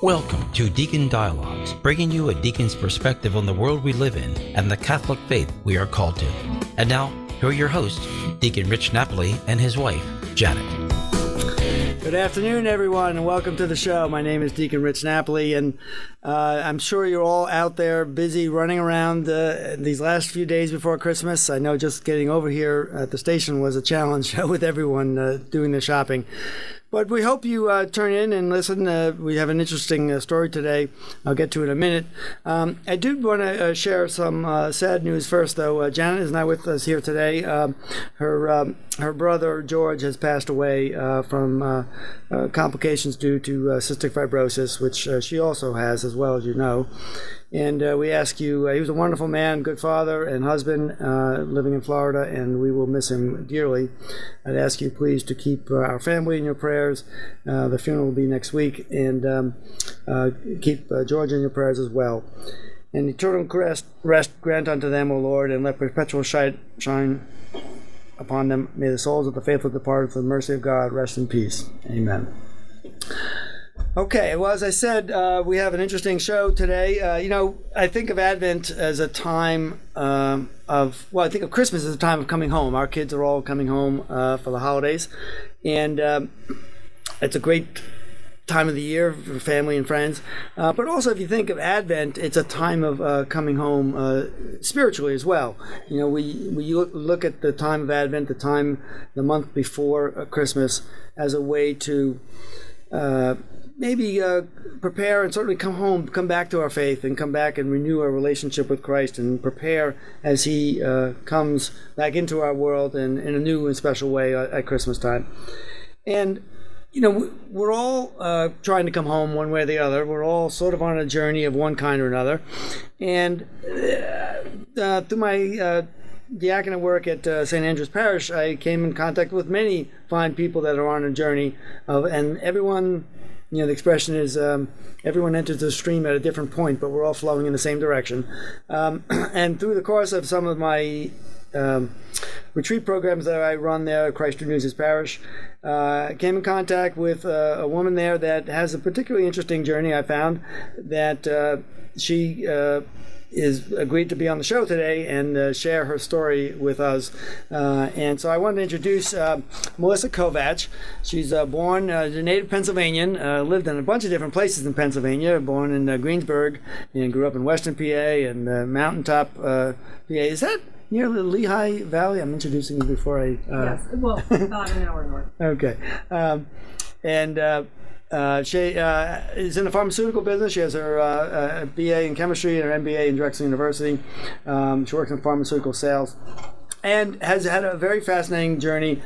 Welcome to Deacon Dialogues, bringing you a deacon's perspective on the world we live in and the Catholic faith we are called to. And now, here are your hosts, Deacon Rich Napoli and his wife, Janet. Good afternoon, everyone, and welcome to the show. My name is Deacon Rich Napoli, and I'm sure you're all out there busy running around these last few days before Christmas. I know just getting over here at the station was a challenge with everyone doing the shopping. But we hope you turn in and listen. We have an interesting story today. I'll get to it in a minute. I do want to share some sad news first, though. Janet is not with us here today. Her brother, George, has passed away from complications due to cystic fibrosis, which she also has, as well as you know. And we ask you, he was a wonderful man, good father and husband, living in Florida, and we will miss him dearly. I'd ask you please to keep our family in your prayers. The funeral will be next week, and keep George in your prayers as well. And eternal rest grant unto them, O Lord, and let perpetual shine upon them. May the souls of the faithful departed for the mercy of God rest in peace. Amen. Okay, well, as I said, we have an interesting show today. I think of Advent as a time I think of Christmas as a time of coming home. Our kids are all coming home for the holidays, and it's a great time of the year for family and friends. But also, if you think of Advent, it's a time of coming home spiritually as well. You know, we look at the time of Advent, the month before Christmas, as a way to maybe prepare and certainly come back to our faith and come back and renew our relationship with Christ and prepare as he comes back into our world and in a new and special way at Christmas time. And, you know, we're all trying to come home one way or the other. We're all sort of on a journey of one kind or another. And through my diaconate work at St. Andrew's Parish, I came in contact with many fine people that are on a journey and everyone, you know, the expression is everyone enters the stream at a different point, but we're all flowing in the same direction. And through the course of some of my retreat programs that I run there at Christ Renews His Parish, I came in contact with a woman there that has a particularly interesting journey. I found that she is agreed to be on the show today and share her story with us. And so I wanted to introduce Melissa Kovach. She's born a native Pennsylvanian, lived in a bunch of different places in Pennsylvania, born in Greensburg and grew up in Western PA and Mountaintop PA. Is that near the Lehigh Valley? I'm introducing you before I... Yes, well, about an hour north. Okay. She is in the pharmaceutical business. She has her BA in chemistry and her MBA in Drexel University. She works in pharmaceutical sales and has had a very fascinating journey,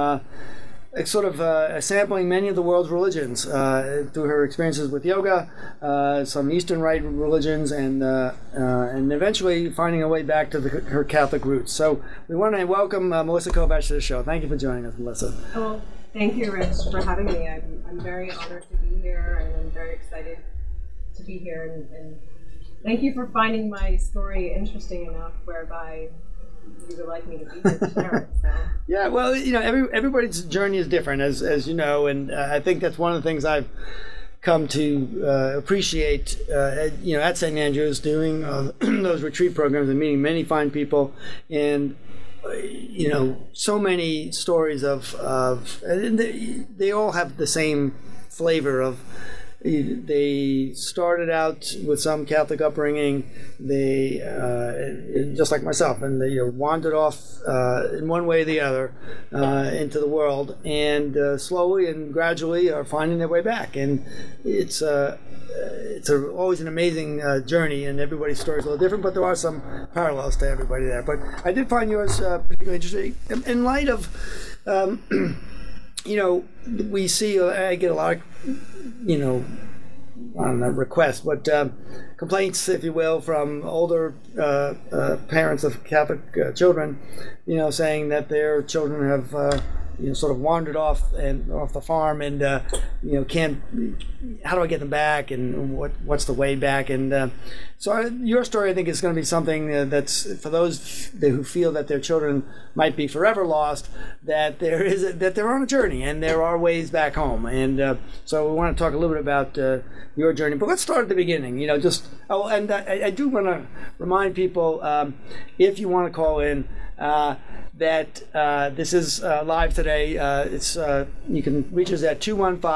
sampling many of the world's religions through her experiences with yoga, some Eastern Rite religions, and eventually finding her way back to her Catholic roots. So we want to welcome Melissa Kovach to the show. Thank you for joining us, Melissa. Well, thank you, Rich, for having me. I'm very honored to be here, and I'm very excited to be here. And thank you for finding my story interesting enough whereby you would like me to be here to share it. So. Yeah, well, you know, everybody's journey is different, as you know, and I think that's one of the things I've come to appreciate, at St. Andrew's, doing those retreat programs and meeting many fine people, and so many stories of and they all have the same flavor of. They started out with some Catholic upbringing. They, just like myself, and they wandered off in one way or the other into the world, and slowly and gradually are finding their way back. And it's always an amazing journey, and everybody's story is a little different, but there are some parallels to everybody there. But I did find yours particularly interesting in light of. We see, I get a lot of, I don't know, requests, but complaints, if you will, from older parents of Catholic children, saying that their children have sort of wandered off the farm, and how do I get them back, and what's the way back? And so your story, I think, is going to be something that's for those who feel that their children might be forever lost, that they're on a journey and there are ways back home. And so we want to talk a little bit about your journey, but let's start at the beginning. I do want to remind people, if you want to call in, that this is live today. You can reach us at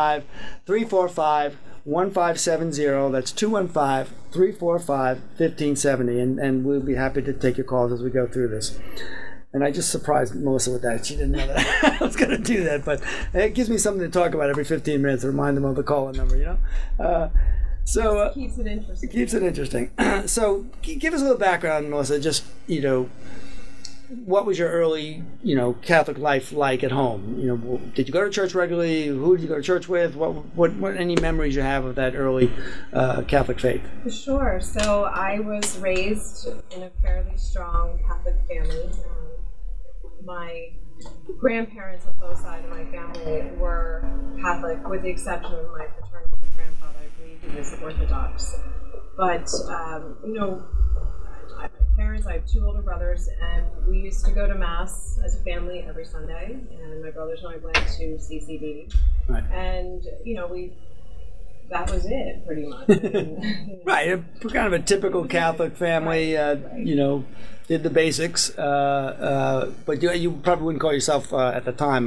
215-345-1570. That's 215-345-1570, and we'll be happy to take your calls as we go through this. And I just surprised Melissa with that. She didn't know that I was going to do that, but it gives me something to talk about every 15 minutes to remind them of the call-in number, So keeps it interesting. Keeps it interesting. So give us a little background, Melissa. Just what was your early Catholic life like at home? Did you go to church regularly? Who did you go to church with? What any memories you have of that early Catholic faith? Sure. So I was raised in a fairly strong Catholic family. My grandparents on both sides of my family were Catholic, with the exception of my paternal grandfather. I believe he was Orthodox. But my parents, I have two older brothers, and we used to go to Mass as a family every Sunday, and my brothers and I went to CCD. Right. And, that was it, pretty much. Right, kind of a typical Catholic family, did the basics, but you probably wouldn't call yourself at the time,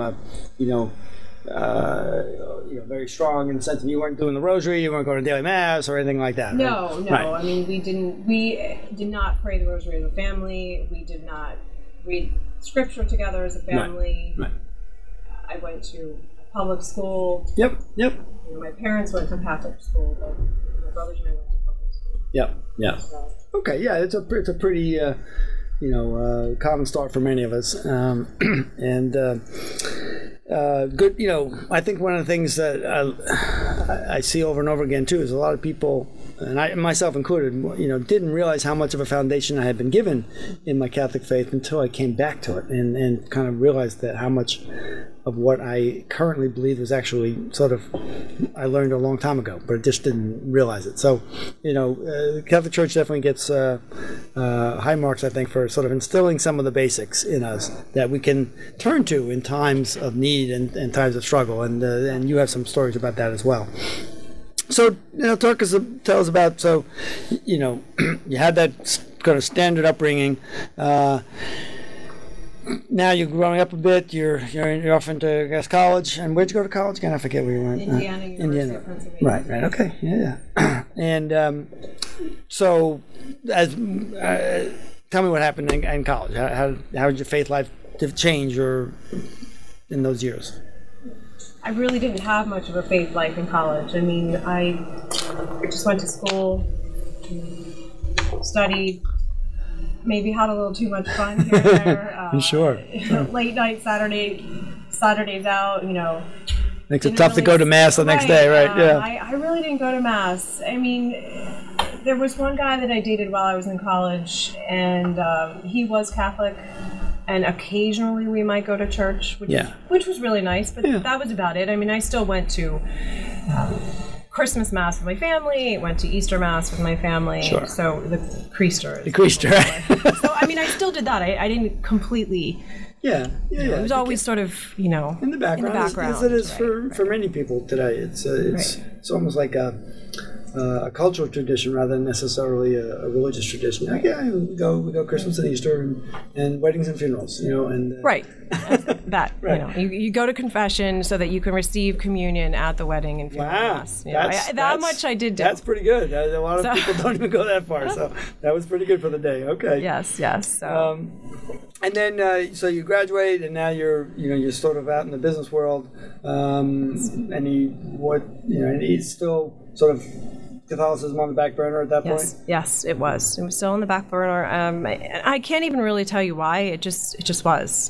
very strong in the sense that you weren't doing the rosary, you weren't going to daily mass or anything like that. No, right? I mean, we did not pray the rosary as a family. We did not read scripture together as a family. Right. I went to public school. Yep. My parents went to Catholic school, but my brothers and I went to public school. Yeah. So. Okay, yeah, it's a pretty common start for many of us, and good. I think one of the things that I see over and over again too is a lot of people, and I myself included, didn't realize how much of a foundation I had been given in my Catholic faith until I came back to it and kind of realized that how much of what I currently believe was actually I learned a long time ago, but I just didn't realize it. So, the Catholic Church definitely gets high marks, I think, for sort of instilling some of the basics in us that we can turn to in times of need and times of struggle. And you have some stories about that as well. So, tell us about, you had that kind of standard upbringing. Now you're growing up a bit. You're off into, I guess, college. And where'd you go to college again? I forget where you went. University of Pennsylvania. Right. Okay. Yeah. And so, tell me what happened in college. How did your faith life change in those years? I really didn't have much of a faith life in college. I mean, I just went to school, studied. Maybe had a little too much fun here and there. Sure. Late night Saturdays out, Makes it tough to go to Mass the next day, right? Yeah. I really didn't go to Mass. I mean, there was one guy that I dated while I was in college, and he was Catholic, and occasionally we might go to church, which was really nice, but that was about it. I mean, I still went to Christmas Mass with my family, went to Easter Mass with my family. Sure. So the Creaster. So, I mean, I still did that. I didn't completely... Yeah. It was always sort of, in the background. As it is for many people today. It's almost like a cultural tradition rather than necessarily a religious tradition. Like, we go Christmas and Easter and weddings and funerals, and right. That right. You go to confession so that you can receive communion at the wedding and funeral mass. That much I did do. That's pretty good. A lot of people don't even go that far, so that was pretty good for the day. Okay. Yes. So. And then, so you graduate, and now you're sort of out in the business world. Any still sort of Catholicism on the back burner at that point? Yes, it was. It was still on the back burner. I can't even really tell you why. It just was.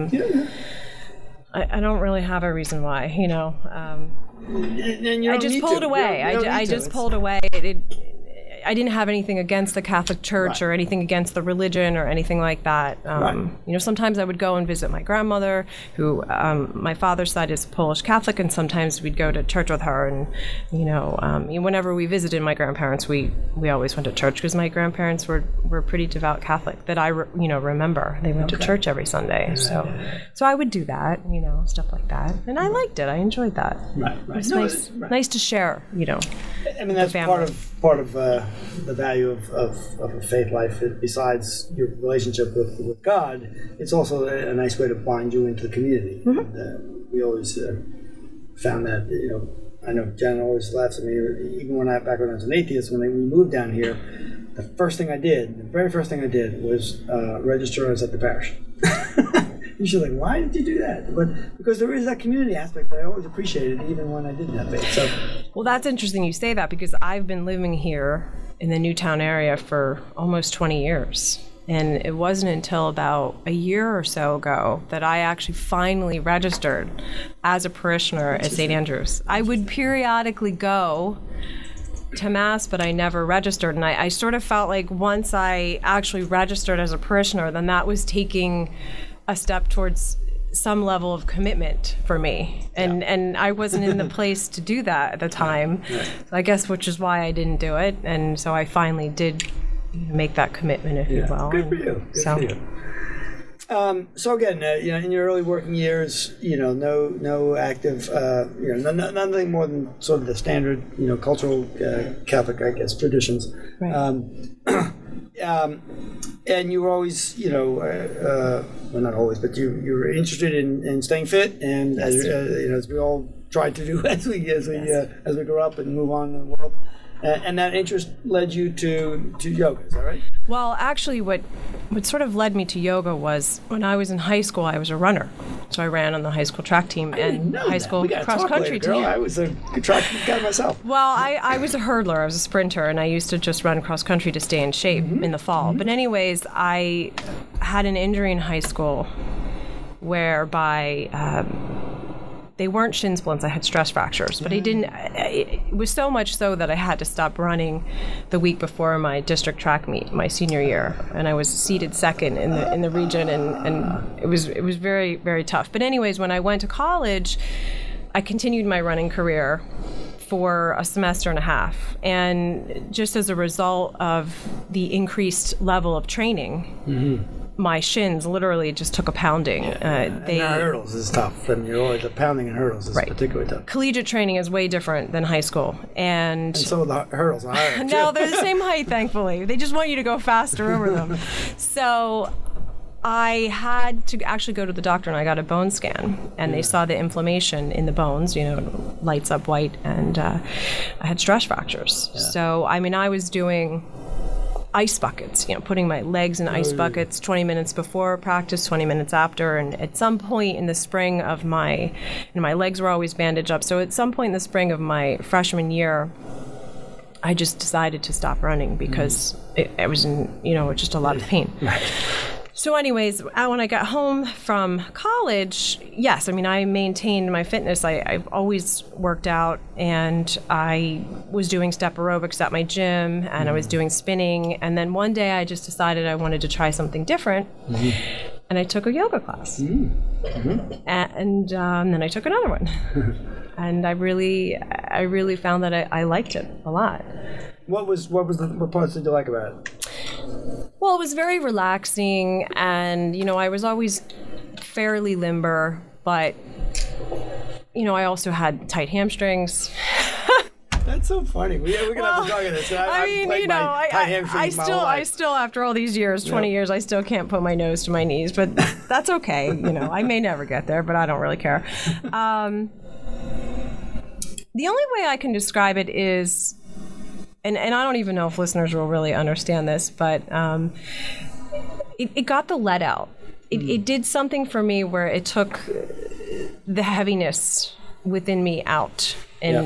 I don't really have a reason why. I just pulled away. I just pulled away. I didn't have anything against the Catholic Church or anything against the religion or anything like that. Sometimes I would go and visit my grandmother, who my father's side is Polish Catholic, and sometimes we'd go to church with her. And whenever we visited my grandparents, we always went to church because my grandparents were pretty devout Catholic that I remember. They went to church every Sunday, so I would do that, stuff like that, and I liked it. I enjoyed that. Right. It's nice to share. I mean, that's part of the value of a faith life. Besides your relationship with God, it's also a nice way to bind you into the community. Mm-hmm. And, we always found that, I know Jen always laughs at me, even back when I was an atheist, when we moved down here, the very first thing I did was register us at the parish. She's like, why did you do that? But because there is that community aspect that I always appreciated, even when I didn't have faith. So, well, that's interesting you say that, because I've been living here in the Newtown area for almost 20 years. And it wasn't until about a year or so ago that I actually finally registered as a parishioner at St. Andrews. I would periodically go to Mass, but I never registered. And I sort of felt like once I actually registered as a parishioner, then that was taking a step towards some level of commitment for me. And I wasn't in the place to do that at the time. Right. So I guess which is why I didn't do it. And so I finally did make that commitment, if you will. Good for you. Good for you. So again, in your early working years, no active, nothing more than sort of the standard, cultural Catholic, I guess, traditions. Right. And you were always, well, not always, but you were interested in staying fit, and as we all tried to do as we grow up and move on in the world. And that interest led you to yoga, is that right? Well, actually, what sort of led me to yoga was when I was in high school, I was a runner. So I ran on the high school track team and high school cross-country team. I was a track guy myself. Well, I was a hurdler. I was a sprinter, and I used to just run cross-country to stay in shape in the fall. Mm-hmm. But anyways, I had an injury in high school whereby they weren't shin splints. I had stress fractures, but it was so much so that I had to stop running the week before my district track meet, my senior year, and I was seeded second in the region, and it was very, very tough. But anyways, when I went to college, I continued my running career for a semester and a half, and just as a result of the increased level of training, my shins literally just took a pounding. And hurdles is tough. I mean, the pounding in hurdles is particularly tough. Collegiate training is way different than high school, and some of the hurdles are higher. No, they're the same height. Thankfully, they just want you to go faster over them. So I had to actually go to the doctor, and I got a bone scan, and they saw the inflammation in the bones, lights up white, and I had stress fractures. Yeah. So, I mean, I was doing ice buckets, putting my legs in ice buckets 20 minutes before practice, 20 minutes after, and at some point in the spring of my legs were always bandaged up, so at some point in the spring of my freshman year, I just decided to stop running because it was in, just a lot of pain. Right. So anyways, when I got home from college, yes, I mean, I maintained my fitness. I've always worked out, and I was doing step aerobics at my gym, and I was doing spinning. And then one day I just decided I wanted to try something different. And I took a yoga class. And then I took another one. And I really found that I liked it a lot. What parts did you like about it? Well, it was very relaxing, and I was always fairly limber, but I also had tight hamstrings. That's so funny. We're gonna have to talk about this. I still, after all these years, 20 years, I still can't put my nose to my knees, but that's okay. I may never get there, but I don't really care. The only way I can describe it is, and I don't even know if listeners will really understand this, but it got the lead out. It did something for me where it took the heaviness within me out.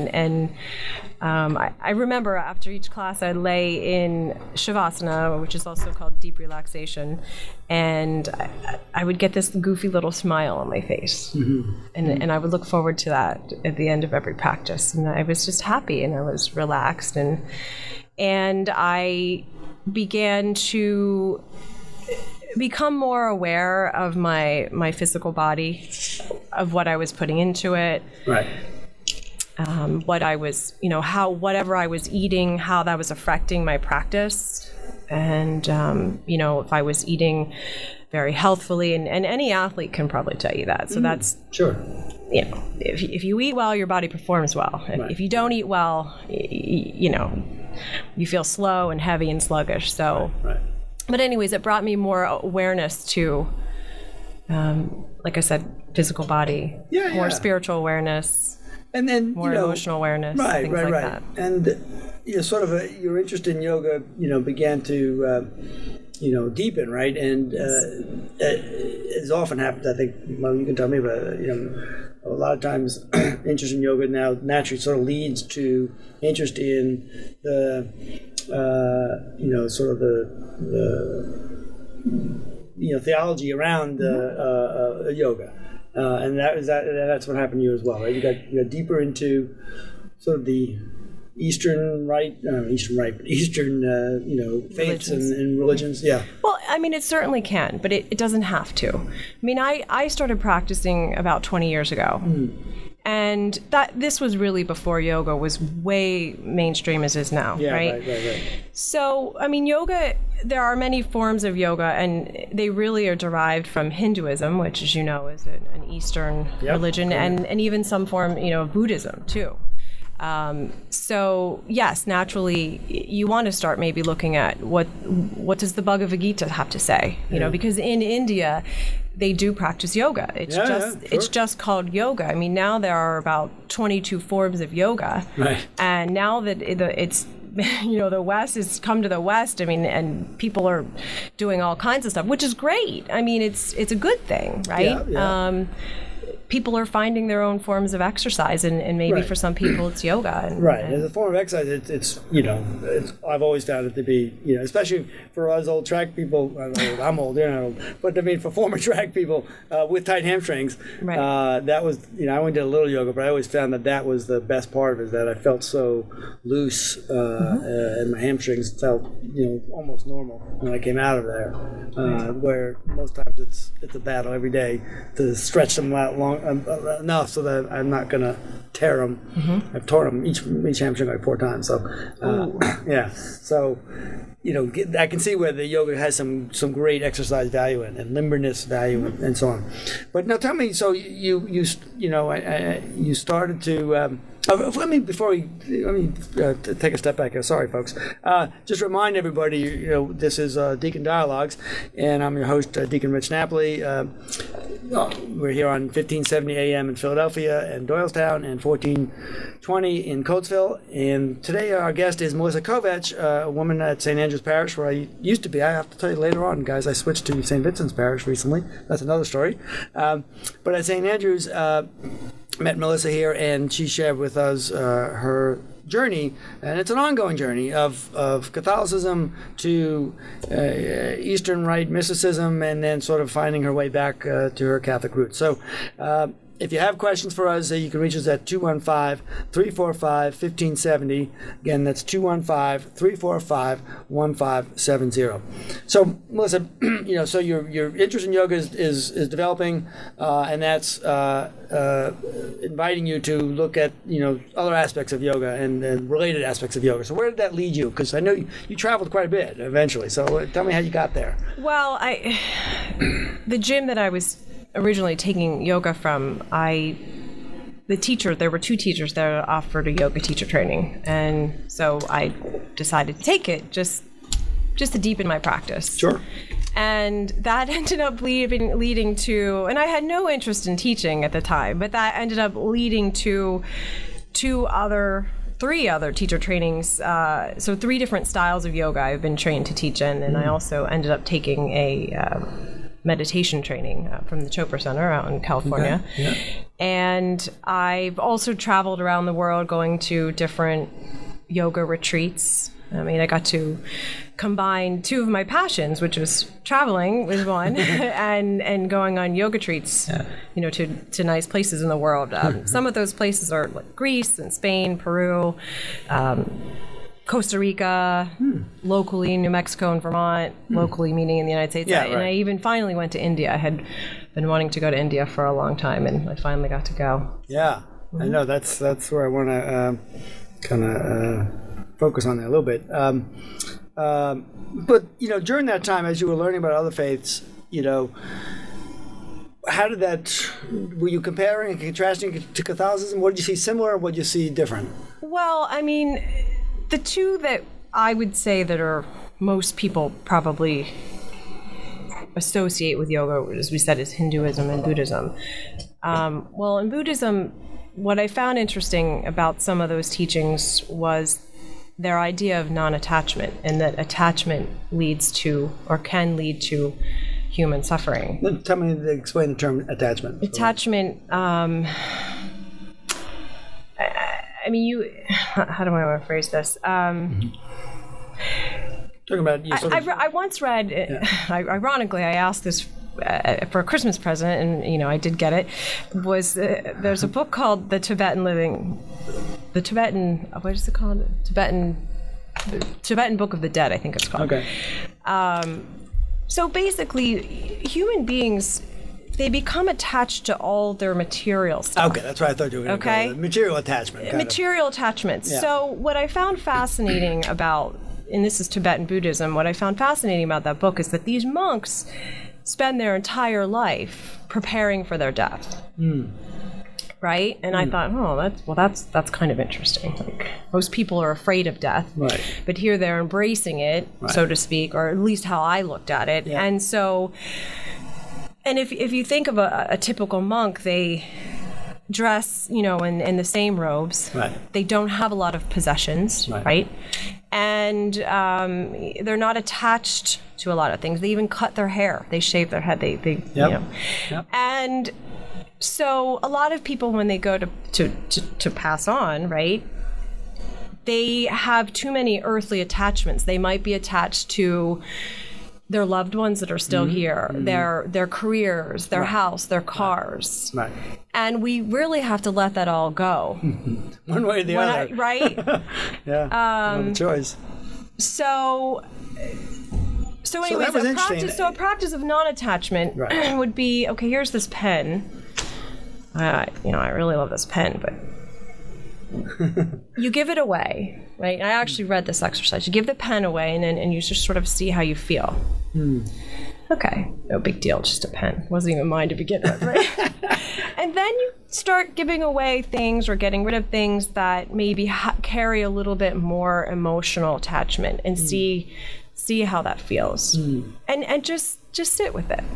I remember after each class I'd lay in Shavasana, which is also called deep relaxation, and I would get this goofy little smile on my face. And I would look forward to that at the end of every practice, and I was just happy and I was relaxed, and and I began to become more aware of my physical body, of what I was putting into it. Right. What I was, whatever I was eating, how that was affecting my practice. And, if I was eating very healthfully, and any athlete can probably tell you that. So that's, sure. If you eat well, your body performs well. Right. If you don't eat well, you feel slow and heavy and sluggish. So, Right. But anyways, it brought me more awareness to, like I said, physical body, more spiritual awareness, and then more emotional awareness, things like that. And sort of your interest in yoga, began to deepen, right? And as often happens, I think. Well, you can tell me, but a lot of times, interest in yoga now naturally sort of leads to interest in the sort of the theology around yoga, and that's what happened to you as well, right? You got deeper into sort of the Eastern faiths and religions. Yeah. Well, I mean, it certainly can, but it doesn't have to. I mean, I started practicing about 20 years ago. And this was really before yoga was way mainstream as is now, right? Right. So, I mean, yoga, there are many forms of yoga, and they really are derived from Hinduism, which, as you know, is an Eastern religion, and even some form, of Buddhism, too. So, yes, naturally, you want to start maybe looking at what does the Bhagavad Gita have to say, because in India, they do practice yoga. It's just called yoga. I mean, now there are about 22 forms of yoga. Right. And now that it's, the West has come to the West, I mean, and people are doing all kinds of stuff, which is great. I mean, it's a good thing, right? Yeah. People are finding their own forms of exercise, and maybe for some people it's yoga. Right. As a form of exercise, it's I've always found it to be, especially for us old track people. I'm old, you're not old, but I mean for former track people with tight hamstrings, that was, I went to a little yoga, but I always found that was the best part of it, that I felt so loose, and my hamstrings felt, almost normal when I came out of there, where most times it's a battle every day to stretch them out long enough so that I'm not going to tear them. I've torn them each hamstring like 4 times. So, So, I can see where the yoga has some great exercise value and limberness value and so on. But now tell me, so you started to. Let me take a step back here. Sorry, folks. Just remind everybody, this is Deacon Dialogues, and I'm your host, Deacon Rich Napoli. We're here on 1570 AM in Philadelphia and Doylestown, and 1420 in Coatesville. And today our guest is Melissa Kovach, a woman at St. Andrew's Parish, where I used to be. I have to tell you later on, guys, I switched to St. Vincent's Parish recently. That's another story. But at St. Andrew's, met Melissa here, and she shared with us her journey, and it's an ongoing journey of Catholicism to Eastern Rite mysticism, and then sort of finding her way back to her Catholic roots. So if you have questions for us, you can reach us at 215-345-1570. Again, that's 215-345-1570. So, Melissa, so your interest in yoga is developing, and that's inviting you to look at other aspects of yoga and related aspects of yoga. So, where did that lead you? Because I know you traveled quite a bit eventually. So, tell me how you got there. Well, the gym that I was originally taking yoga from, there were 2 teachers that offered a yoga teacher training, and so I decided to take it just to deepen my practice. Sure. And that ended up leading to, and I had no interest in teaching at the time, but that ended up leading to 3 other teacher trainings, so 3 different styles of yoga I've been trained to teach in, and I also ended up taking a meditation training from the Chopra Center out in California. Okay. Yeah. And I've also traveled around the world going to different yoga retreats. I mean, I got to combine 2 of my passions, which was traveling was one, and going on yoga retreats, to nice places in the world. Some of those places are like Greece and Spain, Peru, Costa Rica, locally New Mexico and Vermont, locally meaning in the United States. Yeah, And I even finally went to India. I had been wanting to go to India for a long time, and I finally got to go. Yeah, I know that's where I want to kind of focus on that a little bit. But during that time, as you were learning about other faiths, how did that? Were you comparing and contrasting to Catholicism? What did you see similar? What did you see different? Well, I mean, the two that I would say that are most people probably associate with yoga, as we said, is Hinduism and Buddhism. Well, in Buddhism, what I found interesting about some of those teachings was their idea of non-attachment, and that attachment leads to, or can lead to, human suffering. Tell me to explain the term attachment. Attachment, I mean, how do I want to phrase this? Talking about I once read, ironically, I asked this for a Christmas present, and I did get it. There's a book called what is it called? Tibetan Book of the Dead, I think it's called. Okay. So basically, human beings, they become attached to all their material stuff. Okay, that's what I thought you were going to call it. Material attachment. Material attachments. Yeah. So what I found fascinating about, and this is Tibetan Buddhism, what I found fascinating about that book is that these monks spend their entire life preparing for their death. Right? And I thought, that's kind of interesting. Like, most people are afraid of death, right? But here they're embracing it, so to speak, or at least how I looked at it. Yeah. And so, and if you think of a typical monk, they dress, in the same robes. Right. They don't have a lot of possessions, right? And they're not attached to a lot of things. They even cut their hair. They shave their head. They Yep. And so a lot of people, when they go to pass on, right, they have too many earthly attachments. They might be attached to their loved ones that are still here, their careers, their house, their cars. Right. And we really have to let that all go. One way or the other. Right? Yeah. No choice. So anyways, that was interesting. A practice of non-attachment would be, okay, here's this pen. I really love this pen, but you give it away, right? And I actually read this exercise. You give the pen away, and you just sort of see how you feel. Okay, no big deal, just a pen. Wasn't even mine to begin with, right? And then you start giving away things or getting rid of things that maybe carry a little bit more emotional attachment, and see how that feels, and just sit with it.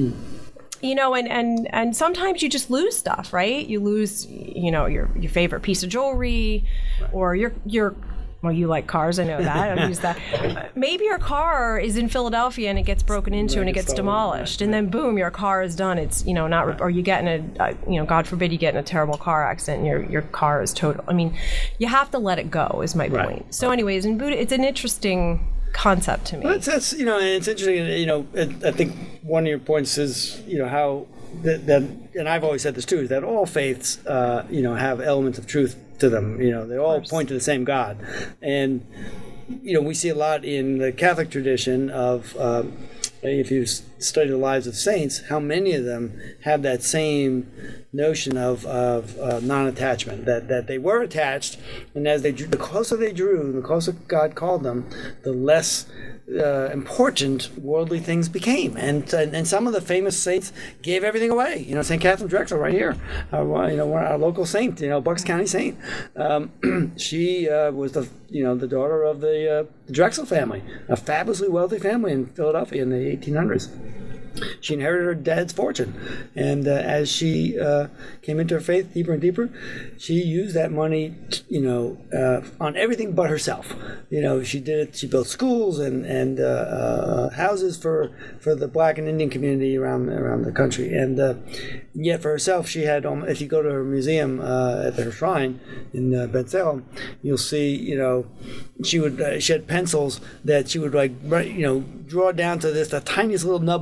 And sometimes you just lose stuff, right? You lose, your favorite piece of jewelry, or well, you like cars, I know that. I use that. Maybe your car is in Philadelphia and it gets broken into and it gets demolished, and then boom, your car is done. It's not, or you get in a God forbid you get in a terrible car accident and your car is total. I mean, you have to let it go. Is my point. So, anyways, in Buddha, it's an interesting concept to me. Well, that's and it's interesting. I think one of your points is how that and I've always said this too, is that all faiths have elements of truth to them. They all point to the same God, and we see a lot in the Catholic tradition of if you study the lives of saints, how many of them have that same notion of non-attachment, that they were attached, and as the closer they drew, the closer God called them, the less important worldly things became, and some of the famous saints gave everything away. St. Catherine Drexel, right here, our local saint, Bucks County saint. She was the daughter of the Drexel family, a fabulously wealthy family in Philadelphia in the 1800s. She inherited her dad's fortune, and as she came into her faith deeper and deeper, she used that money, on everything but herself. She did it. She built schools and houses for the Black and Indian community around the country, and yet for herself, she had. If you go to her museum at her shrine in Ben Salem, you'll see. She had pencils that she would draw down to the tiniest little nub of a pencil.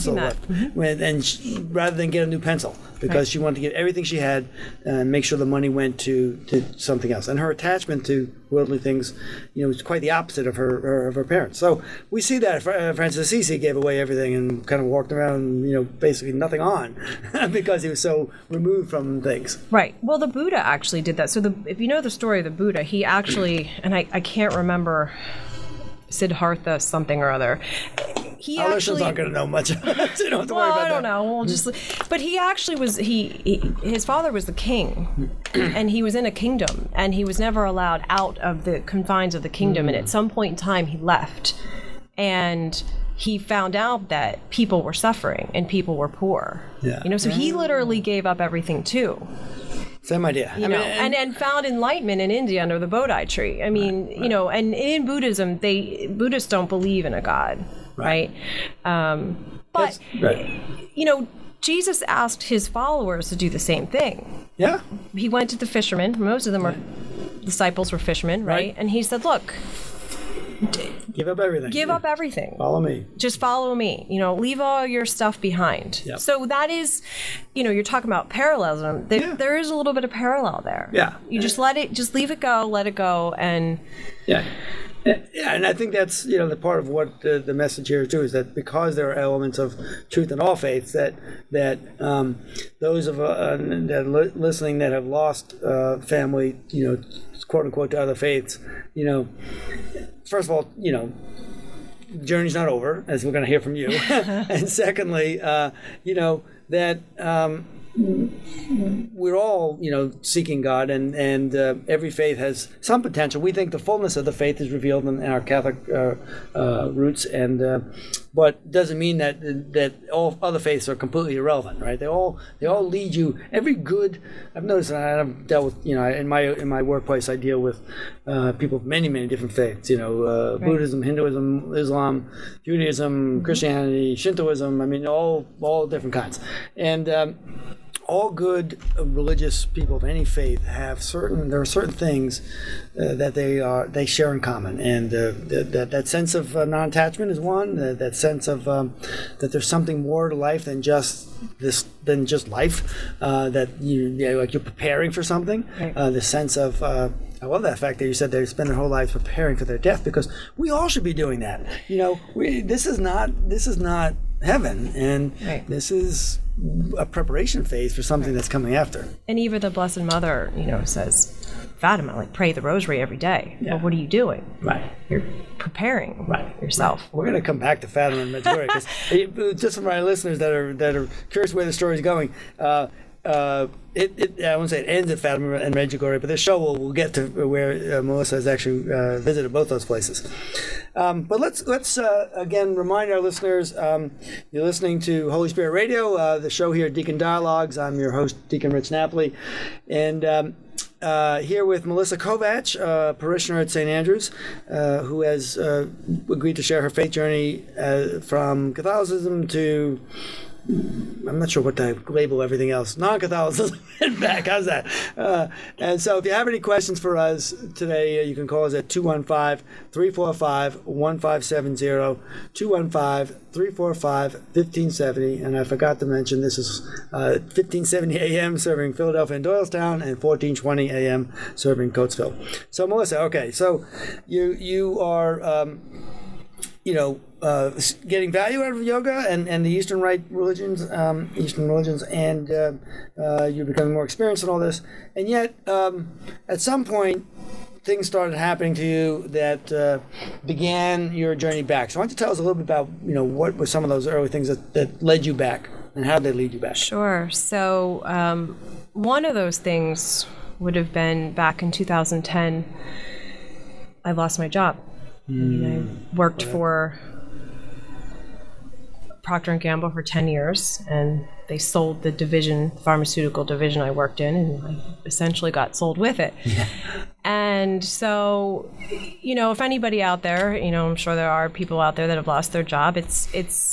pencil left, rather than get a new pencil, because she wanted to get everything she had and make sure the money went to something else. And her attachment to worldly things, was quite the opposite of her parents. So we see that Francis Assisi gave away everything and kind of walked around, basically nothing on, because he was so removed from things. Right. Well, the Buddha actually did that. So if you know the story of the Buddha, he actually, and I can't remember, Siddhartha something or other. Our listeners aren't going to know much. So you don't have to worry about that. I don't know. But he actually was. His father was the king, and he was in a kingdom, and he was never allowed out of the confines of the kingdom. And at some point in time, he left, and he found out that people were suffering and people were poor. Yeah. So he literally gave up everything too. Same idea. And found enlightenment in India under the Bodhi tree. And in Buddhism, Buddhists don't believe in a God, right? But Jesus asked his followers to do the same thing. Yeah. He went to the fishermen. Most of them disciples were fishermen, right? And he said, look, give up everything. Give up everything. Follow me. Just follow me. Leave all your stuff behind. Yep. So that is, you're talking about parallelism. There is a little bit of parallel there. Yeah. You just leave it go, let it go, and yeah. Yeah, and I think that's the part of what the message here too is that because there are elements of truth in all faiths, that those of that listening that have lost family, quote unquote, to other faiths, first of all, the journey's not over, as we're going to hear from you, and secondly, that. We're all, seeking God, and every faith has some potential. We think the fullness of the faith is revealed in our Catholic roots, but doesn't mean that all other faiths are completely irrelevant, right? They all lead you. Every good, I've noticed, and I've dealt with, in my workplace, I deal with people of many different faiths. Buddhism, Hinduism, Islam, Judaism, Christianity, Shintoism. I mean, all different kinds, and. All good religious people of any faith there are certain things that they share in common, and that sense of non-attachment is one. That sense of that there's something more to life than just life. That you're preparing for something. Right. The sense of I love that fact that you said they spend their whole lives preparing for their death, because we all should be doing that. This is not heaven, and this is a preparation phase for something that's coming after. And even the Blessed Mother, says, Fatima, pray the rosary every day. Yeah. Well, what are you doing? Right. You're preparing yourself. Right. We're going to come back to Fatima and Medjugorje, because just for my listeners that are curious where the story is going, I won't say it ends at Fatima and Medjugorje, but this show will get to where Melissa has actually visited both those places. But let's again remind our listeners, you're listening to Holy Spirit Radio, the show here at Deacon Dialogues. I'm your host, Deacon Rich Napoli, and here with Melissa Kovach, parishioner at St. Andrews, who has agreed to share her faith journey from Catholicism to, I'm not sure what to label everything else, non-Catholicism and back. How's that? And so if you have any questions for us today, you can call us at 215-345-1570, 215-345-1570. And I forgot to mention this is 1570 a.m. serving Philadelphia and Doylestown, and 1420 a.m. serving Coatesville. So Melissa, okay, so you are... getting value out of yoga and the Eastern Rite religions, and you're becoming more experienced in all this. And yet, at some point, things started happening to you that began your journey back. So why don't you tell us a little bit about, what were some of those early things that led you back, and how did they lead you back? Sure. So one of those things would have been back in 2010, I lost my job. I worked for Procter & Gamble for 10 years, and they sold the pharmaceutical division I worked in, and I essentially got sold with it. Yeah. And so, if anybody out there, I'm sure there are people out there that have lost their job. It's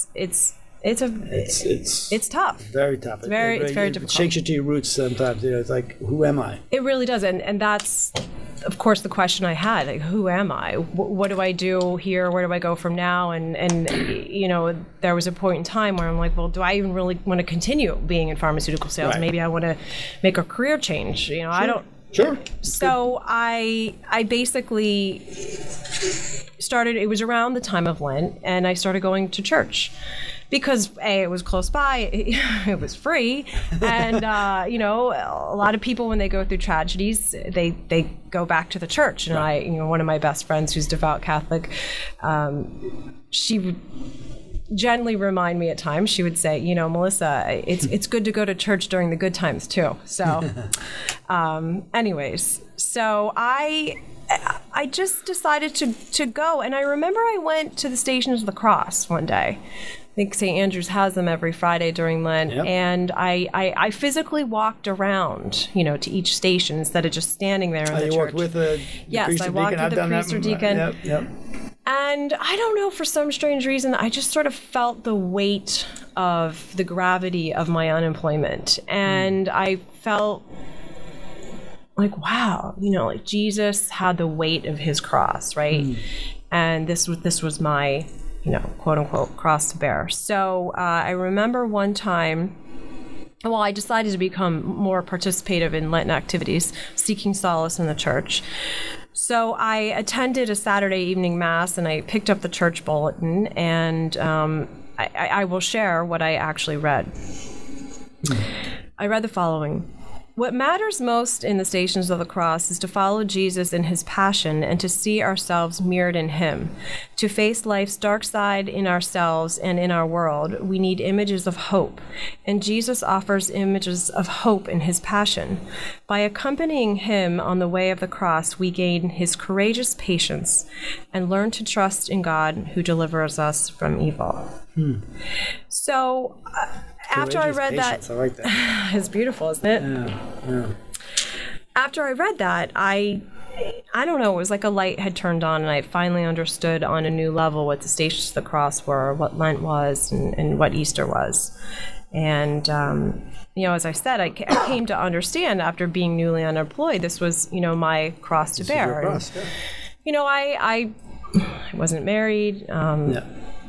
tough. Very tough. It's very difficult. It shakes you to your roots sometimes. It's like, who am I? It really does, and that's of course, the question I had, like, who am I? What do I do here? Where do I go from now? And there was a point in time where I'm like, well, do I even really want to continue being in pharmaceutical sales? Right. Maybe I want to make a career change. I don't. Sure. So I basically started, it was around the time of Lent, and I started going to church. Because it was close by, it was free, and a lot of people, when they go through tragedies, they go back to the church. And I, one of my best friends who's devout Catholic, she would gently remind me at times. She would say, Melissa, it's good to go to church during the good times too. So, anyways, so I just decided to go, and I remember I went to the Stations of the Cross one day. I think St. Andrew's has them every Friday during Lent. Yep. And I physically walked around, to each station instead of just standing there in the church. You walked with the priest or deacon? Yes, I walked with the priest or deacon. Yep. And I don't know, for some strange reason, I just sort of felt the weight of the gravity of my unemployment. And I felt like, wow, like Jesus had the weight of his cross, right? And this was my, quote unquote, cross to bear. So I remember one time, I decided to become more participative in Lenten activities, seeking solace in the church. So I attended a Saturday evening mass, and I picked up the church bulletin, and I will share what I actually read. I read the following. What matters most in the Stations of the Cross is to follow Jesus in his passion and to see ourselves mirrored in him. To face life's dark side in ourselves and in our world, we need images of hope, and Jesus offers images of hope in his passion. By accompanying him on the way of the cross, we gain his courageous patience and learn to trust in God who delivers us from evil. So, after I read that, I like that. It's beautiful, isn't it? Yeah. After I read that, I don't know, it was like a light had turned on, and I finally understood on a new level what the Stations of the Cross were, what Lent was, and what Easter was. And, as I said, I came to understand after being newly unemployed, this was, my cross to bear. Your cross, yeah. I wasn't married. I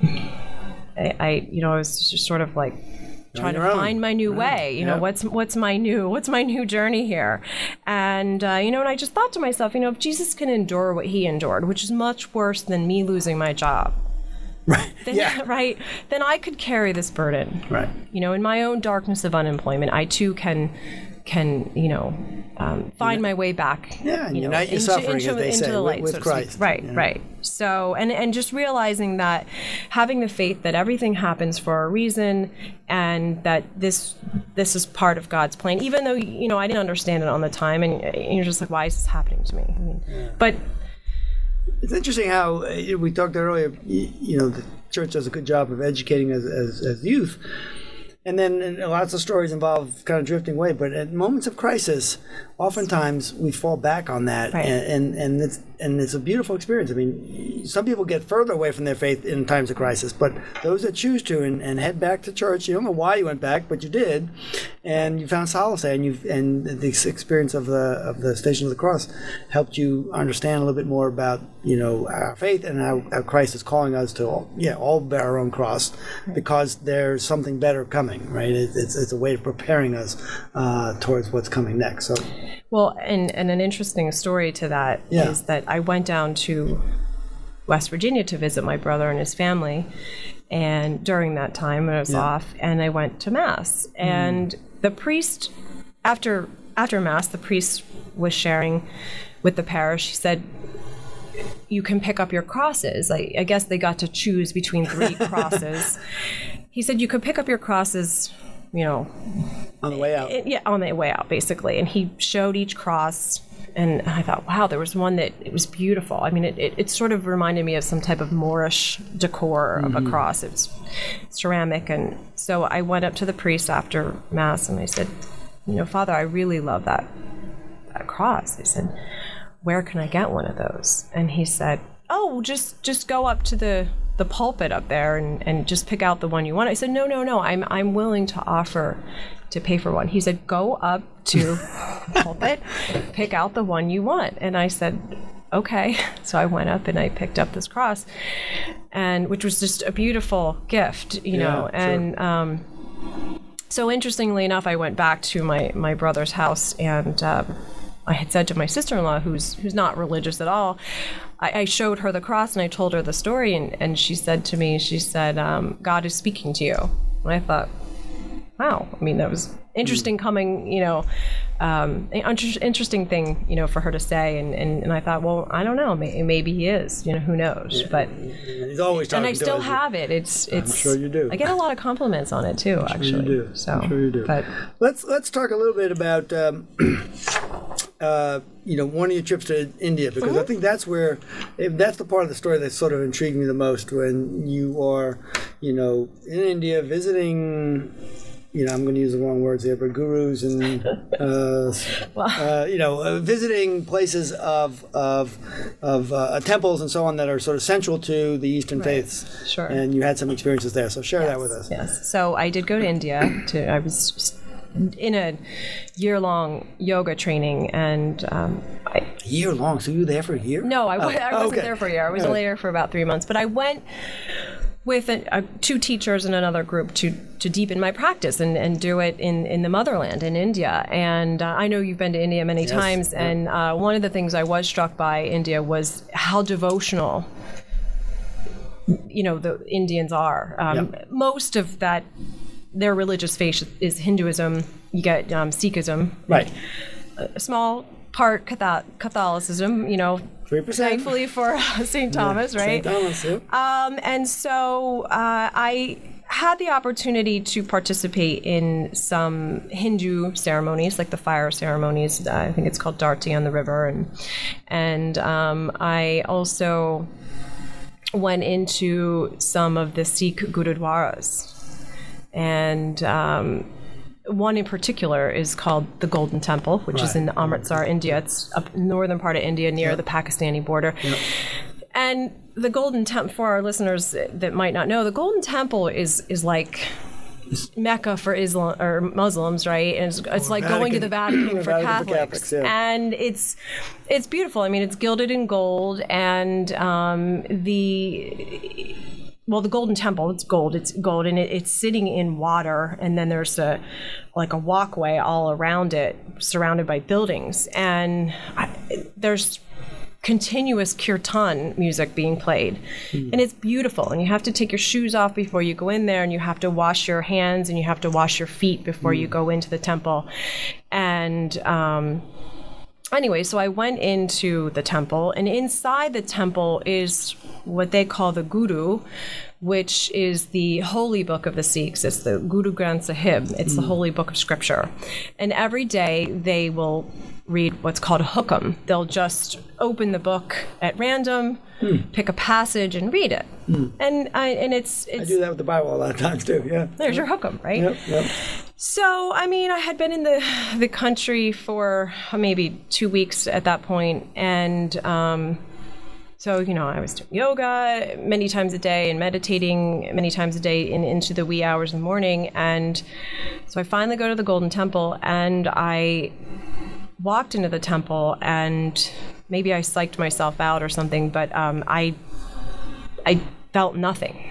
was just sort of like trying to find my new way. What's my new journey here? And and I just thought to myself, if Jesus can endure what he endured, which is much worse than me losing my job, right? Right, then I could carry this burden. Right. In my own darkness of unemployment, I too can find my way back. Yeah, and unite your suffering, as they say, the light, with so Christ. Right, right. So, and just realizing that, having the faith that everything happens for a reason, and that this is part of God's plan, even though I didn't understand it on the time, and you're just like, why is this happening to me? But it's interesting how we talked earlier. The church does a good job of educating as youth. And then lots of stories involve kind of drifting away. But at moments of crisis, oftentimes we fall back on that. Right. And it's a beautiful experience. I mean, some people get further away from their faith in times of crisis. But those that choose to and head back to church, you don't know why you went back, but you did. And you found solace there. And this experience of the Station of the Cross helped you understand a little bit more about, our faith and how Christ is calling us to all bear our own cross, because there's something better coming. Right, it's a way of preparing us towards what's coming next. So, well, and an interesting story to that is that I went down to West Virginia to visit my brother and his family, and during that time when I was off, and I went to Mass, and the priest, after Mass, the priest was sharing with the parish. He said, you can pick up your crosses. I guess they got to choose between 3 crosses. He said you could pick up your crosses, on the way out. On the way out, basically. And he showed each cross, and I thought, wow, there was one that it was beautiful. I mean, it sort of reminded me of some type of Moorish decor of a cross. It was ceramic, and so I went up to the priest after Mass, and I said, Father, I really love that cross. I said, where can I get one of those? And he said, oh, just go up to the the pulpit up there and just pick out the one you want. I said, no, I'm willing to offer to pay for one. He said, go up to the pulpit, pick out the one you want. And I said, okay. So I went up and I picked up this cross, and which was just a beautiful gift, you know. And so interestingly enough, I went back to my brother's house, and I had said to my sister-in-law, who's not religious at all, I showed her the cross and I told her the story, and she said to me, God is speaking to you. And I thought, wow, I mean, that was interesting coming, you know, interesting thing, you know, for her to say. And I thought, well, I don't know, maybe he is, you know, who knows? Yeah. But he's always talking. And I still have it. It's. I'm sure you do. I get a lot of compliments on it too. I'm actually, sure you do. So, I'm sure you do. But let's talk a little bit about you know, one of your trips to India, because I think that's the part of the story that sort of intrigued me the most, when you are, you know, in India visiting, you know, I'm going to use the wrong words here, but gurus and, you know, visiting places of temples and so on that are sort of central to the Eastern faiths. Sure. And you had some experiences there, so share that with us. Yes. So I did go to India. I was in a year-long yoga training, and A year long? So you were there for a year? No, I wasn't there for a year. I was only there for about 3 months. But I went with two teachers and another group to deepen my practice and do it in the motherland, in India. And I know you've been to India many times, and one of the things I was struck by India was how devotional, you know, the Indians are. Most of that, their religious faith is Hinduism. You get Sikhism. Right. A small part Catholicism, you know, 3%. Thankfully for St. Thomas, right? St. Thomas, yeah. And so I had the opportunity to participate in some Hindu ceremonies, like the fire ceremonies. I think it's called Darti on the river. And I also went into some of the Sikh gurudwaras. And one in particular is called the Golden Temple, which is in Amritsar, India. It's up northern part of India near the Pakistani border. Yep. And the Golden Temple, for our listeners that might not know, the Golden Temple is like Mecca for Islam or Muslims, right? And it's like Vatican, going to the Vatican for Catholics. And it's beautiful. I mean, it's gilded in gold, and the Golden Temple, it's gold, and it's sitting in water, and then there's a walkway all around it, surrounded by buildings, and there's continuous kirtan music being played, and it's beautiful, and you have to take your shoes off before you go in there, and you have to wash your hands, and you have to wash your feet before you go into the temple, and anyway, so I went into the temple, and inside the temple is what they call the Guru, which is the holy book of the Sikhs. It's the Guru Granth Sahib. It's the holy book of scripture. And every day they will read what's called a hukam. They'll just open the book at random, pick a passage, and read it. And it's I do that with the Bible a lot of times too. Yeah. There's your hukam, right? Yep. So, I mean, I had been in the country for maybe 2 weeks at that point, and so, you know, I was doing yoga many times a day and meditating many times a day into the wee hours in the morning, and so I finally go to the Golden Temple, and I walked into the temple, and maybe I psyched myself out or something, but I felt nothing.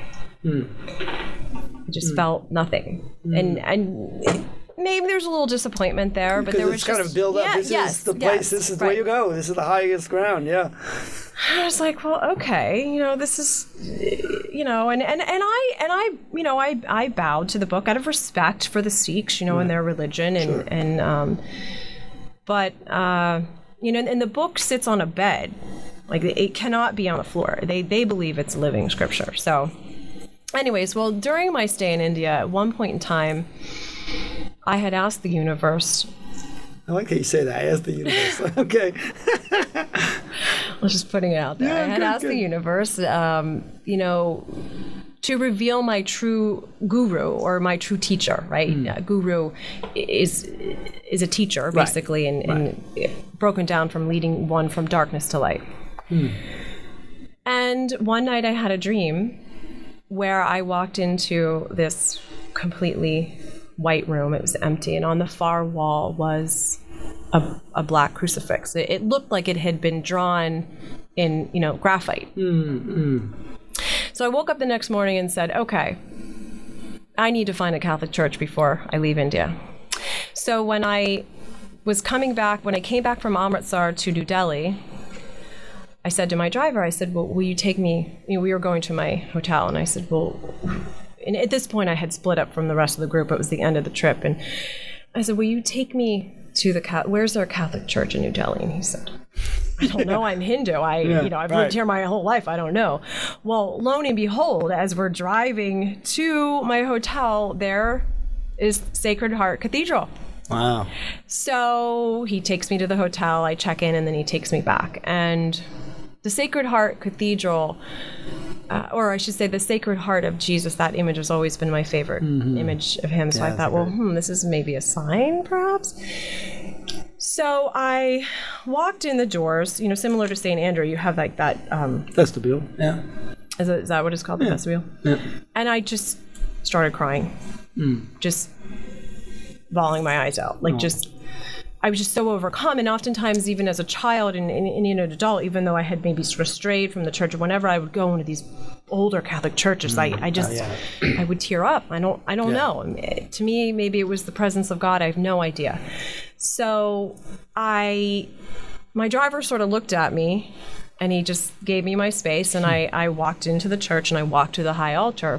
I just felt nothing, and maybe there's a little disappointment there, but there was it's kind of build up. This is the place. This is where you go. This is the highest ground. Yeah. I was like, well, okay, you know, this is, you know, and I, you know, I bowed to the book out of respect for the Sikhs, you know, and their religion, but you know, and the book sits on a bed, like it cannot be on the floor. They believe it's living scripture. So, anyways, well, during my stay in India, at one point in time, I had asked the universe. I like how you say that. I asked the universe. Okay. I was just putting it out there. I had asked the universe, you know, to reveal my true guru or my true teacher, right? Guru is a teacher, basically, and broken down from leading one from darkness to light. And one night I had a dream where I walked into this completely white room. It was empty, and on the far wall was a black crucifix. It looked like it had been drawn in, graphite. So I woke up the next morning and said, okay, I need to find a Catholic church before I leave India. So when I came back from Amritsar to New Delhi, I said to my driver, I said, well, will you take me, we were going to my hotel, and I said, well, and at this point I had split up from the rest of the group. It was the end of the trip. And I said, will you take me to where's our Catholic church in New Delhi? And he said, I don't know, I'm Hindu. I've lived here my whole life. I don't know. Well, lo and behold, as we're driving to my hotel, there is Sacred Heart Cathedral. Wow. So he takes me to the hotel, I check in, and then he takes me back. And the Sacred Heart Cathedral, or I should say the Sacred Heart of Jesus, that image has always been my favorite image of him. So I thought, well, this is maybe a sign, perhaps. So I walked in the doors, similar to St. Andrew, you have like that... vestibule, yeah. Is that what it's called, the vestibule? Yeah. And I just started crying. Just bawling my eyes out. I was just so overcome. And oftentimes, even as a child and an adult, even though I had maybe sort of strayed from the church, whenever I would go into these older Catholic churches, I would tear up. I don't know. To me, maybe it was the presence of God. I have no idea. So my driver sort of looked at me, and he just gave me my space, and I walked into the church, and I walked to the high altar.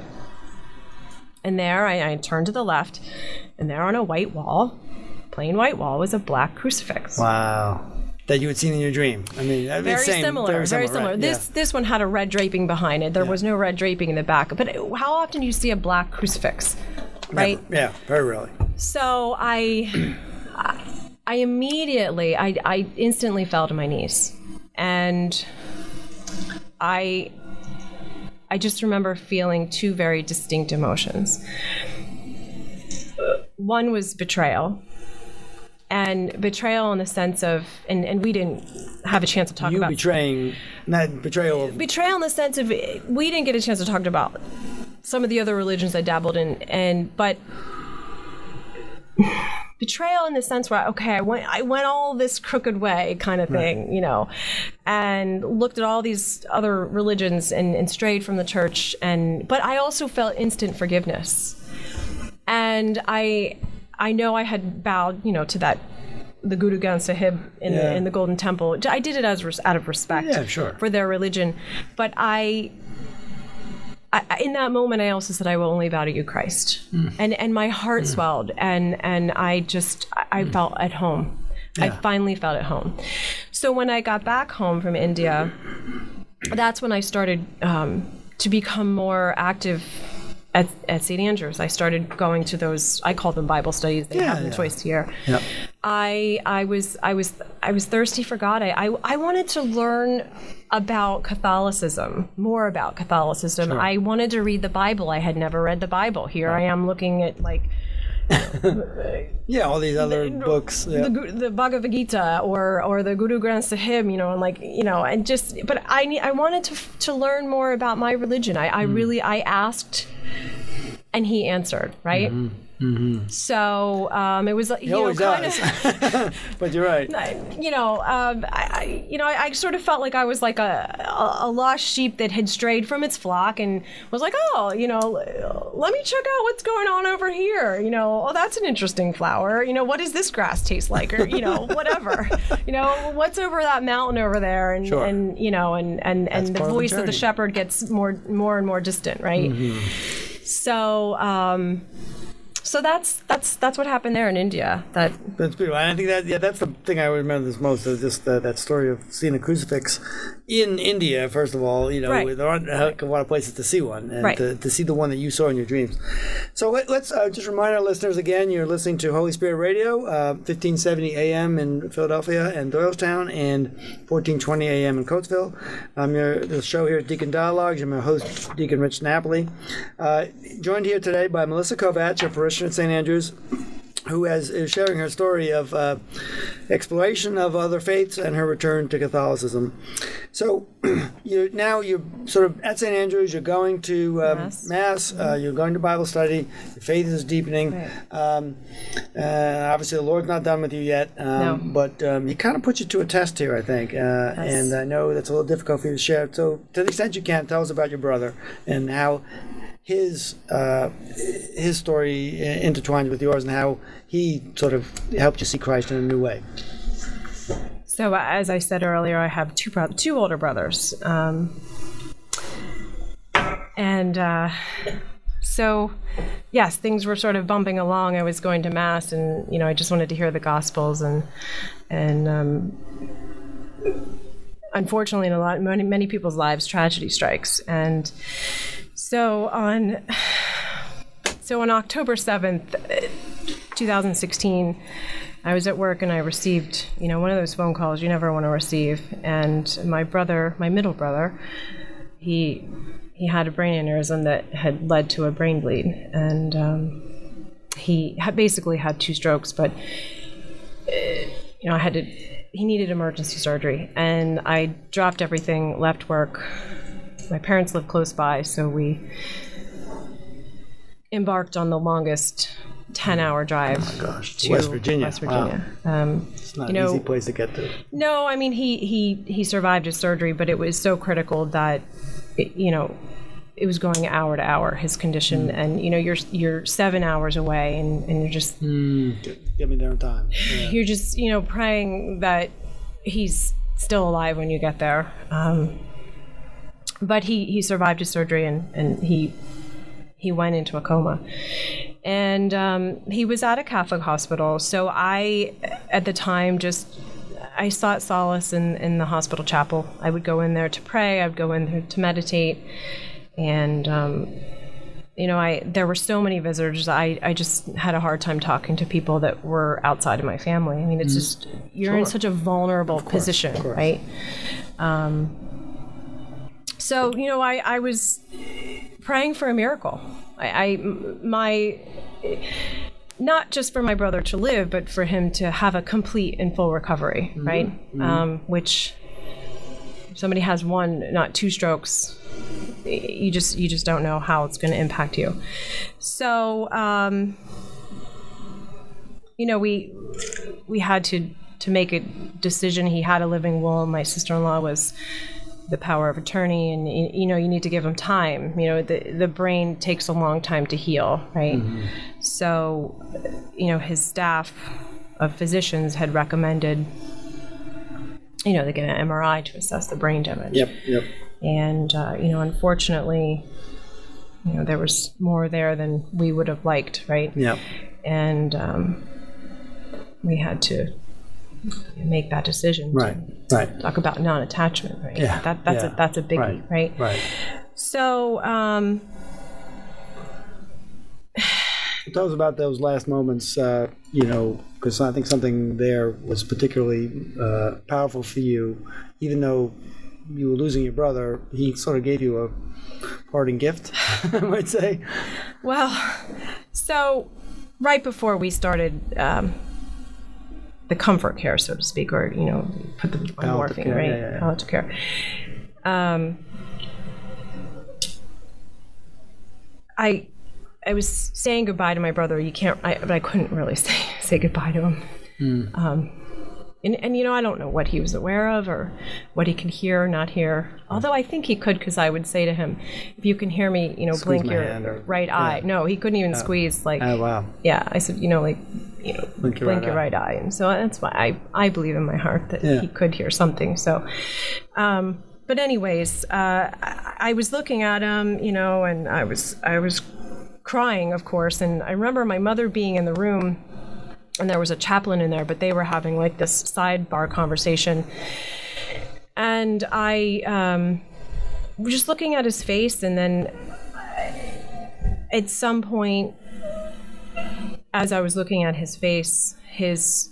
And there, I turned to the left, and there on a white wall, plain white wall, was a black crucifix. Wow. That you had seen in your dream. I mean, very similar. Right? This one had a red draping behind it. There was no red draping in the back. But how often do you see a black crucifix, right? Never. Yeah, very rarely. So I immediately, I instantly fell to my knees. And I just remember feeling two very distinct emotions. One was betrayal. And betrayal in the sense of, and we didn't have a chance to talk about... Betrayal in the sense of, we didn't get a chance to talk about some of the other religions I dabbled in, but betrayal in the sense where, I went all this crooked way kind of thing, and looked at all these other religions and strayed from the church, but I also felt instant forgiveness. And I know I had bowed, to the Guru Granth Sahib in the Golden Temple. I did it out of respect for their religion. But I in that moment, I also said, I will only bow to you, Christ. And my heart swelled, and I felt at home. Yeah. I finally felt at home. So when I got back home from India, that's when I started to become more active at St. Andrews. I started going to those, I call them Bible studies. They have them twice a year. Yep. I was thirsty for God. I wanted to learn about Catholicism, more about Catholicism. Sure. I wanted to read the Bible. I had never read the Bible. Here I am looking at all these other books. Yeah. The Bhagavad Gita or the Guru Granth Sahib, but I wanted to learn more about my religion. I asked, and he answered, right? Mm-hmm. So it was, he always does. But you're right. I sort of felt like I was like a lost sheep that had strayed from its flock, and was like, let me check out what's going on over here. That's an interesting flower. What does this grass taste like? Or whatever. What's over that mountain over there? And sure. and the voice of the shepherd gets more and more distant, right? Mm-hmm. So that's what happened there in India. That's beautiful. And I think that's the thing I remember this most, is just that story of seeing a crucifix in India. First of all, right. There aren't a heck of a lot of places to see one, and right. to see the one that you saw in your dreams. So let's just remind our listeners again, you're listening to Holy Spirit Radio, 1570 AM in Philadelphia and Doylestown, and 1420 AM in Coatesville. The show here at Deacon Dialogues. I'm your host, Deacon Rich Napoli. Joined here today by Melissa Kovach, a parishioner at St. Andrews, who is sharing her story of exploration of other faiths and her return to Catholicism. So you're sort of at St. Andrews, you're going to Mass, you're going to Bible study, your faith is deepening. Right. Obviously the Lord's not done with you yet, no. But He kind of puts you to a test here, I think. Yes. And I know that's a little difficult for you to share. So to the extent you can, tell us about your brother and how his story intertwines with yours and how he sort of helped you see Christ in a new way. So as I said earlier, I have two older brothers. So yes, things were sort of bumping along. I was going to Mass and, I just wanted to hear the Gospels and unfortunately in many people's lives, tragedy strikes. And so on October 7th, 2016, I was at work and I received, one of those phone calls you never want to receive. And my middle brother, he had a brain aneurysm that had led to a brain bleed. And he had basically had 2 strokes, but, he needed emergency surgery. And I dropped everything, left work. My parents live close by, so we embarked on the longest 10-hour drive to West Virginia. Wow. It's not an easy place to get to. No, I mean, he survived his surgery, but it was so critical that, it was going hour to hour, his condition. And, you're 7 hours away and you're just... Get me there in time. Yeah. You're just, praying that he's still alive when you get there. But he survived his surgery and he went into a coma. And he was at a Catholic hospital. So I, at the time, I sought solace in the hospital chapel. I would go in there to pray. I would go in there to meditate. And, there were so many visitors. I just had a hard time talking to people that were outside of my family. I mean, it's just, you're in such a vulnerable position, right? So, I was praying for a miracle. Not just for my brother to live, but for him to have a complete and full recovery, right? Which somebody has 1, not 2 strokes, you just don't know how it's going to impact you. So, we had to make a decision. He had a living will. My sister-in-law was the power of attorney, and you need to give him time. The brain takes a long time to heal, right? So, his staff of physicians had recommended, they get an MRI to assess the brain damage. Yep. And unfortunately, there was more there than we would have liked, right? Yep. And we had to make that decision. Right. Talk about non-attachment, right? Yeah. That's a biggie, right? Right. So, tell us about those last moments, because I think something there was particularly powerful for you, even though you were losing your brother. He sort of gave you a parting gift, I might say. Well, so right before we started the comfort care, so to speak, or put the morphine, right? Yeah. Palliative care. I was saying goodbye to my brother. But I couldn't really say goodbye to him. And I don't know what he was aware of or what he could hear or not hear. Although I think he could, because I would say to him, if you can hear me, squeeze blink your right eye. No, he couldn't even squeeze. Oh, wow. Yeah, I said, blink your right eye. And so that's why I believe in my heart that he could hear something. So, but anyways, I was looking at him, and I was crying, of course. And I remember my mother being in the room, and there was a chaplain in there, but they were having like this sidebar conversation. And I was just looking at his face, and then at some point, as I was looking at his face, his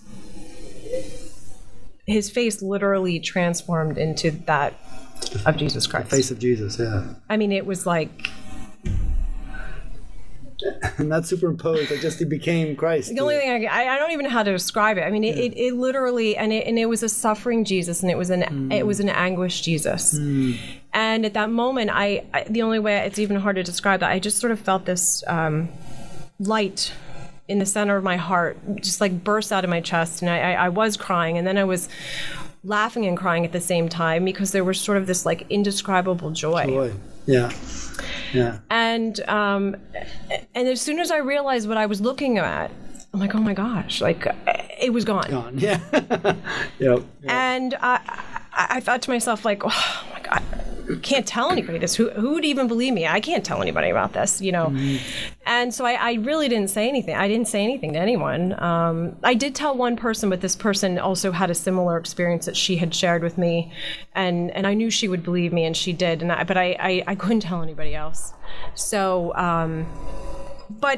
face literally transformed into that of Jesus Christ. The face of Jesus, yeah. I mean, it was like Not superimposed. He became Christ. The only thing I don't even know how to describe it. I mean, it literally, and it was a suffering Jesus, and it was an anguished Jesus. And at that moment, the only way it's even hard to describe that, I just sort of felt this light in the center of my heart, just like burst out of my chest, and I was crying, and then I was laughing and crying at the same time because there was sort of this like indescribable joy. Yeah. And as soon as I realized what I was looking at, I'm like, oh my gosh, like it was gone. Yeah. Yep. And I thought to myself, like, oh my God, I can't tell anybody this. Who would even believe me? I can't tell anybody about this, And so I really didn't say anything. I didn't say anything to anyone. I did tell one person, but this person also had a similar experience that she had shared with me, and I knew she would believe me, and she did. But I couldn't tell anybody else. So, but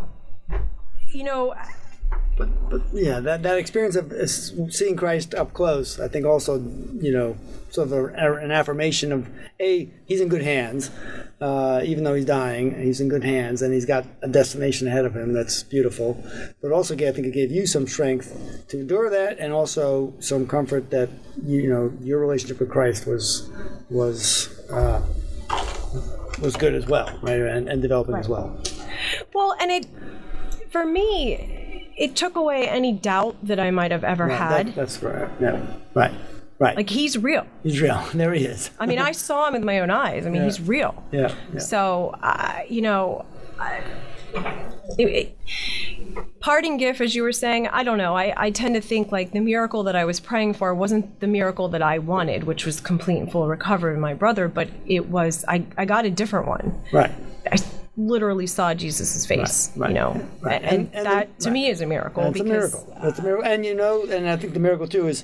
But yeah, that experience of seeing Christ up close, I think also, sort of an affirmation of, he's in good hands, even though he's dying, he's in good hands, and he's got a destination ahead of him that's beautiful. But also, I think it gave you some strength to endure that, and also some comfort that, your relationship with Christ was good as well, right, and developing as well. Well, and for me, it took away any doubt that I might have ever had. That's right. Yeah. Right. Like, he's real. He's real. There he is. I mean, I saw him with my own eyes. I mean, he's real. Yeah. So, parting gift, as you were saying, I don't know. I tend to think like the miracle that I was praying for wasn't the miracle that I wanted, which was complete and full recovery of my brother, but it was, I got a different one. Right. I literally saw Jesus' face, right. Right. And that to me is a miracle. That's a miracle. And and I think the miracle too is,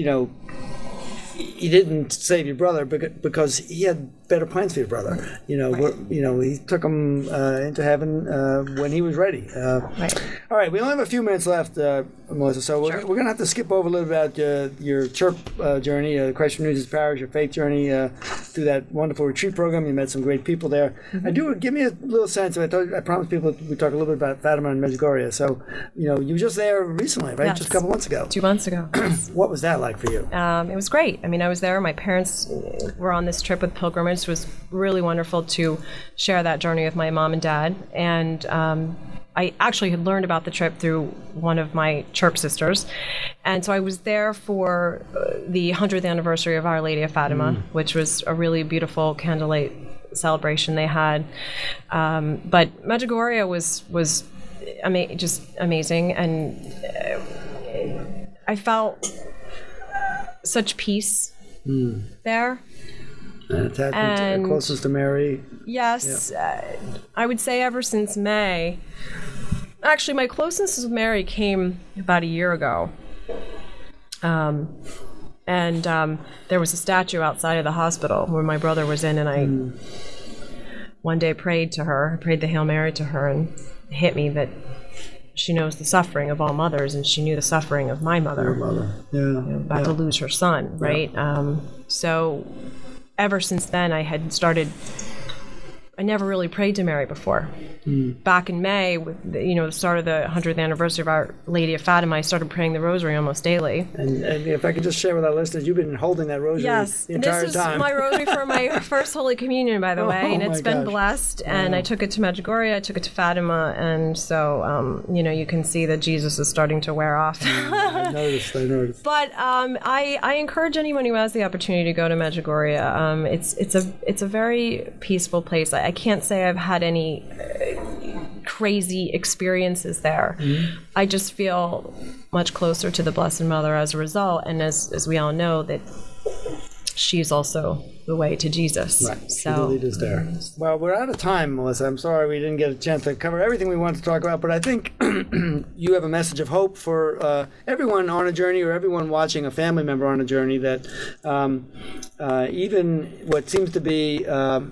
he didn't save your brother because he had better plans for your brother. He took him into heaven when he was ready. Right. All right, we only have a few minutes left, Melissa, so we're going to have to skip over a little bit about your church journey, Christ Renews His Parish, your faith journey through that wonderful retreat program. You met some great people there. Mm-hmm. Give me a little sense. I promised people we talk a little bit about Fatima and Medjugorje. So, you were just there recently, right? Yes. Just a couple months ago. 2 months ago. What was that like for you? It was great. I mean, I was there. My parents were on this trip with pilgrimage. It was really wonderful to share that journey with my mom and dad. And I actually had learned about the trip through one of my church sisters. And so I was there for the 100th anniversary of Our Lady of Fatima, which was a really beautiful candlelight celebration they had. But Medjugorje was just amazing. And I felt such peace there. And closest to Mary. Yes. Yeah. I would say ever since May. Actually, my closeness with Mary came about a year ago. And there was a statue outside of the hospital where my brother was in, and I one day prayed to her, prayed the Hail Mary to her, and it hit me that she knows the suffering of all mothers, and she knew the suffering of my mother. Your mother, yeah. About to lose her son, right? Yeah. So ever since then, I never really prayed to Mary before. Back in May, with the start of the 100th anniversary of Our Lady of Fatima, I started praying the Rosary almost daily. And if I could just share with our listeners, you've been holding that Rosary the entire time. This is my Rosary for my first Holy Communion, by the way, and it's been blessed. And I took it to Medjugorje, I took it to Fatima, and so you can see that Jesus is starting to wear off. I noticed. But I encourage anyone who has the opportunity to go to Medjugorje. It's a very peaceful place. I can't say I've had any crazy experiences there. I just feel much closer to the Blessed Mother as a result, and as we all know, that she's also the way to Jesus. Right. So she really is there. Well, we're out of time, Melissa. I'm sorry we didn't get a chance to cover everything we wanted to talk about, but I think you have a message of hope for everyone on a journey, or everyone watching a family member on a journey, that even what seems to be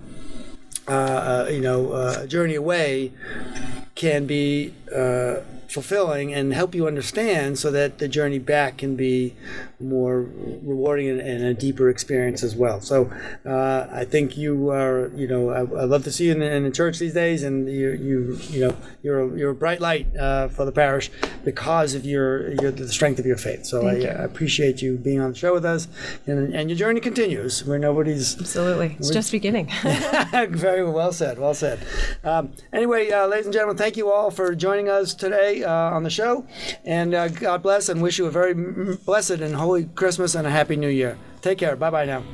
a journey away can be fulfilling and help you understand so that the journey back can be more rewarding and a deeper experience as well. So I think you are, I love to see you in the church these days, and you're a bright light for the parish because of the strength of your faith. So I appreciate you being on the show with us, and your journey continues where nobody's... Absolutely. It's just beginning. Very well said. Well said. Anyway, ladies and gentlemen, thank you all for joining us today on the show, and God bless and wish you a very blessed and holy Christmas and a happy New Year. Take care. Bye-bye now.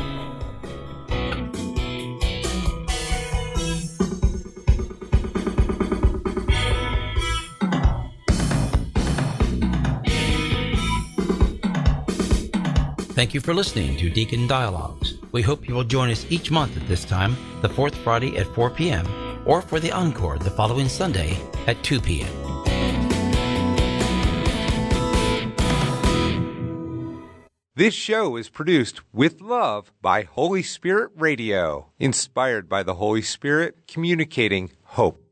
Thank you for listening to Deacon Dialogues. We hope you will join us each month at this time, the fourth Friday at 4 p.m., or for the encore the following Sunday at 2 p.m. This show is produced with love by Holy Spirit Radio, inspired by the Holy Spirit, communicating hope.